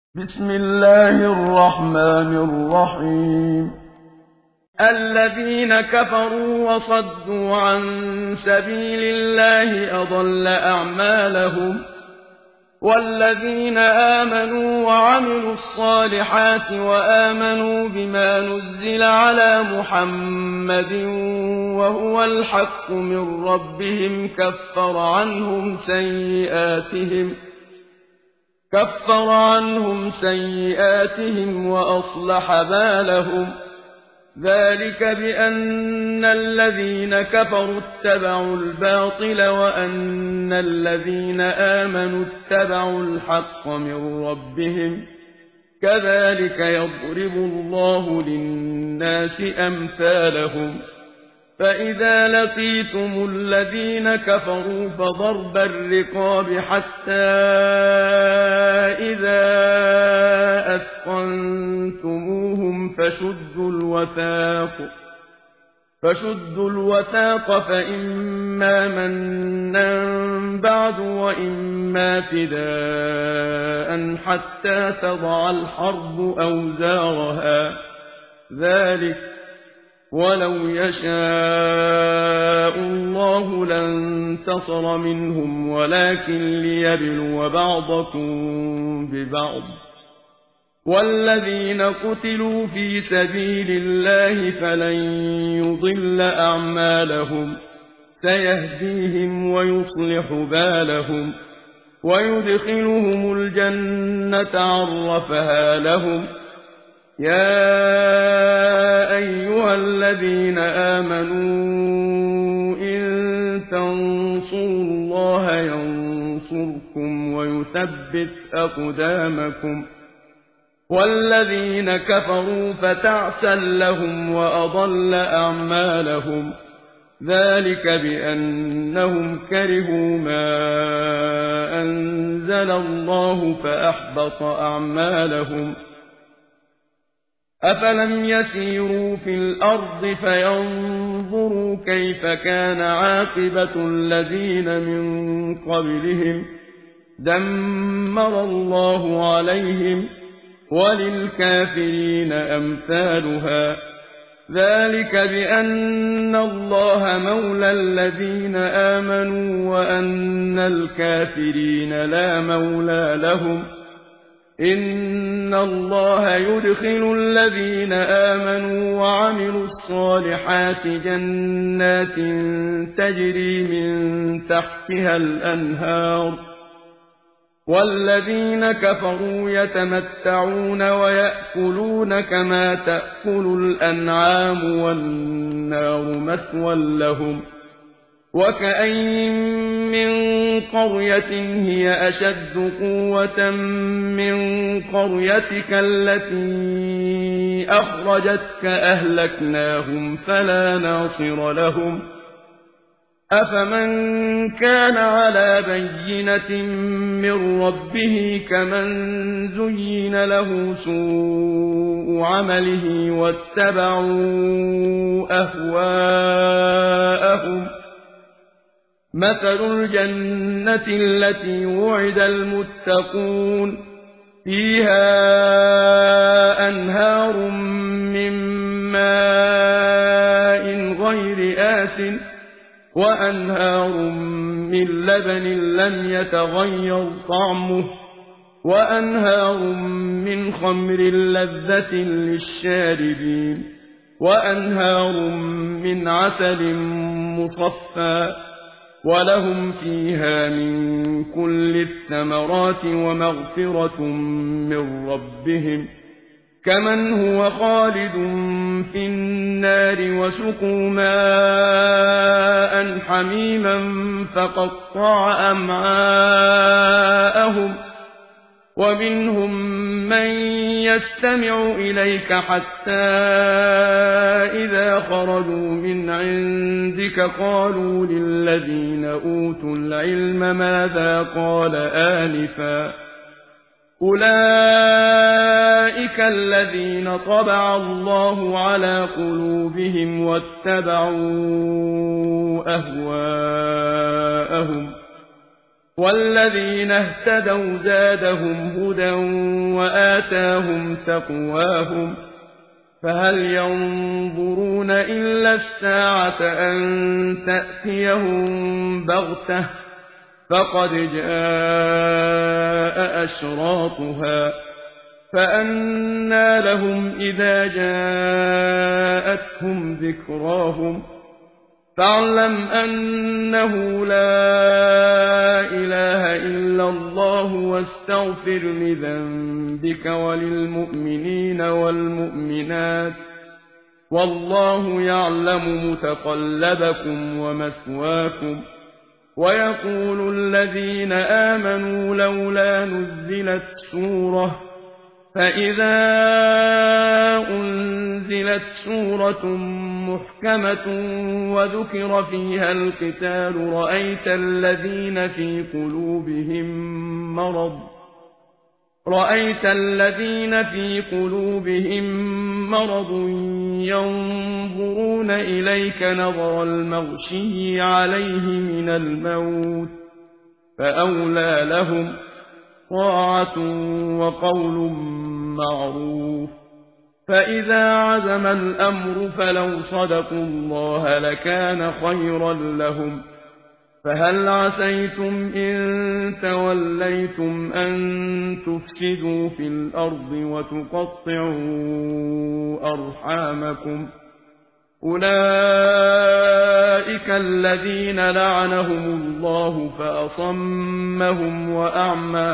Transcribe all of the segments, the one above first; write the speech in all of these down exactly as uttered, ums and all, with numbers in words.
بسم الله الرحمن الرحيم الذين كفروا وصدوا عن سبيل الله أضل أعمالهم والذين آمنوا وعملوا الصالحات وآمنوا بما نزل على محمد وهو الحق من ربهم كفر عنهم سيئاتهم كفر عنهم سيئاتهم وأصلح بالهم ذلك بأن الذين كفروا اتبعوا الباطل وأن الذين آمنوا اتبعوا الحق من ربهم كذلك يضرب الله للناس أمثالهم فإذا لقيتم الذين كفروا فضرب الرقاب حتى إذا أثخنتموهم فشدوا الوثاق فشدوا الوثاق فإما منا بعد وإما فداء حتى تضع الحرب أوزارها ذلك ولو يشاء الله لانتصر منهم ولكن ليبلو بعضكم ببعض والذين قتلوا في سبيل الله فلن يضل أعمالهم سيهديهم ويصلح بالهم ويدخلهم الجنة عرفها لهم يا أيها الذين آمنوا إن تنصروا الله ينصركم ويثبت أقدامكم والذين كفروا فتعسا لهم وأضل أعمالهم ذلك بأنهم كرهوا ما أنزل الله فأحبط أعمالهم أفلم يسيروا في الأرض فينظروا كيف كان عاقبة الذين من قبلهم دمر الله عليهم وللكافرين أمثالها ذلك بأن الله مولى الذين آمنوا وأن الكافرين لا مولى لهم إن الله يدخل الذين آمنوا وعملوا الصالحات جنات تجري من تحتها الأنهار والذين كفروا يتمتعون ويأكلون كما تأكل الأنعام والنار مثوى لهم وكأين من قرية هي أشد قوة من قريتك التي أخرجتك أهلكناهم فلا ناصر لهم أفمن كان على بينة من ربه كمن زين له سوء عمله واتبعوا أهواءهم مثل الجنة التي وعد المتقون فيها أنهار من ماء غير آسٍ وأنهار من لبن لم يتغير طعمه وأنهار من خمر لذة للشاربين وأنهار من عسل مصفى ولهم فيها من كل الثمرات ومغفرة من ربهم كمن هو خالد في النار وسقوا ماء حميما فقطع أمعاءهم ومنهم من يستمع إليك حتى إذا خرجوا من عندك قالوا للذين أوتوا العلم ماذا قال آنفا أولئك الذين طبع الله على قلوبهم واتبعوا أهواءهم والذين اهتدوا زادهم هدى وآتاهم تقواهم فهل ينظرون إلا الساعة أن تأتيهم بغتة فقد جاء أشراطها فأنى لهم إذا جاءتهم ذكراهم فاعلم أنه لا إله إلا الله واستغفر لذنبك وللمؤمنين والمؤمنات والله يعلم متقلبكم ومثواكم ويقول الذين آمنوا لولا نزلت سورة فإذا أنزلت سورة محكمة وذكر فيها القتال رأيت الذين في قلوبهم مرض رأيت الذين في قلوبهم مرض ينظرون إليك نظر المغشي عليه من الموت فأولى لهم طاعة وقول معروف فإذا عزم الأمر فلو صدقوا الله لكان خيرا لهم فهل عسيتم إن توليتم أن تفسدوا في الأرض وتقطعوا أرحامكم أولئك الذين لعنهم الله فأصمهم وأعمى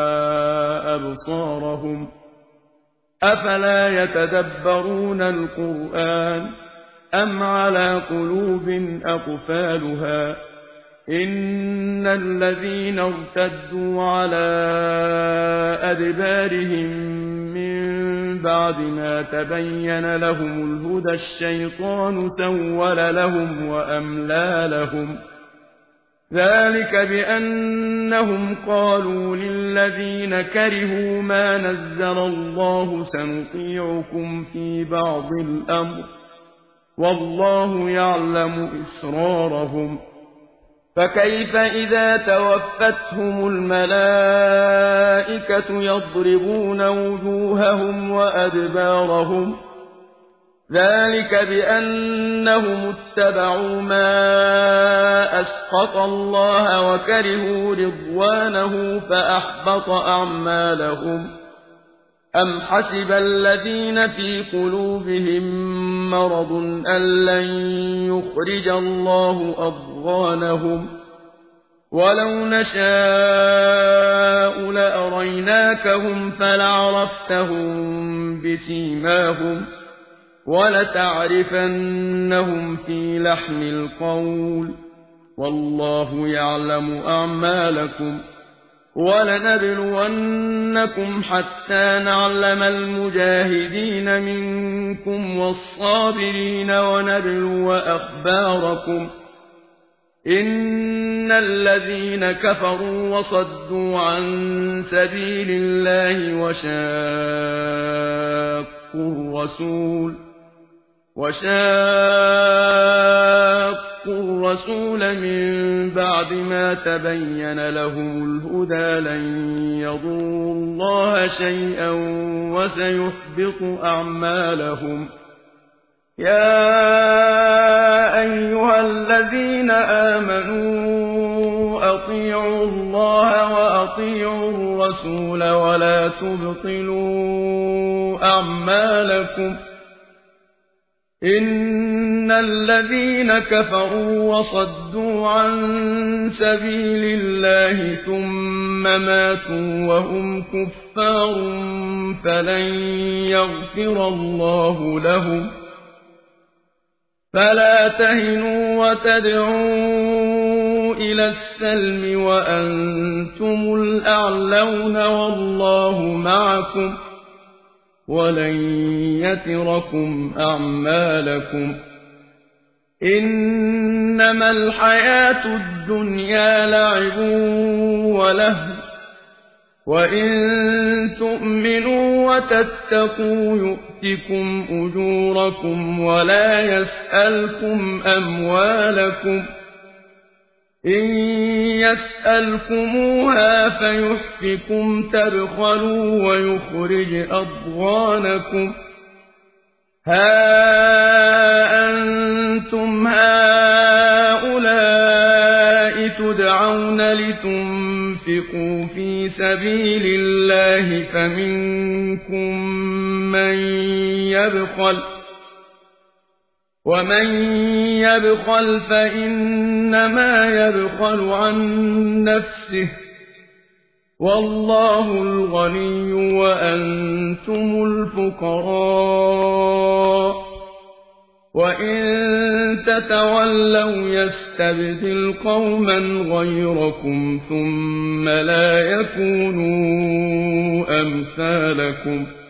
أبصارهم أفلا يتدبرون القرآن أم على قلوب أقفالها إن الذين ارتدوا على أدبارهم من بعد ما تبين لهم الهدى الشيطان سول لهم وأملى لهم ذلك بأنهم قالوا للذين كرهوا ما نزل الله سنطيعكم في بعض الأمر والله يعلم إسرارهم فكيف إذا توفتهم الملائكة يضربون وجوههم وأدبارهم ذلك بأنهم اتبعوا ما أسخط الله وكرهوا رضوانه فأحبط أعمالهم أم حسب الذين في قلوبهم مرض أن لن يخرج الله أضغانهم ولو نشاء لأريناكهم فلعرفتهم بسيماهم ولتعرفنهم في لحن القول والله يعلم أعمالكم ولنبلونكم حتى نعلم المجاهدين منكم والصابرين ونبلو أخباركم إن الذين كفروا وصدوا عن سبيل الله وشاقوا الرسول وشاقوا الرسول من بعد ما تبين لهم الهدى لن يضروا الله شيئا وسيحبط أعمالهم يا أيها الذين آمنوا أطيعوا الله وأطيعوا الرسول ولا تبطلوا أعمالكم إن الذين كفروا وصدوا عن سبيل الله ثم ماتوا وهم كفار فلن يغفر الله لهم فلا تهنوا وتدعوا إلى السلم وأنتم الأعلون والله معكم ولن يتركم أعمالكم إنما الحياة الدنيا لعب ولهو وإن تؤمنوا وتتقوا يؤتكم أجوركم ولا يسألكم أموالكم إن يسألكموها فيحفكم تبخلوا ويخرج أضغانكم ها أنتم هؤلاء تدعون لتنفقوا في سبيل الله فمنكم من يبخل ومن يبخل فإنما يبخل عن نفسه والله الغني وأنتم الفقراء وإن تتولوا يستبدل قوما غيركم ثم لا يكونوا أمثالكم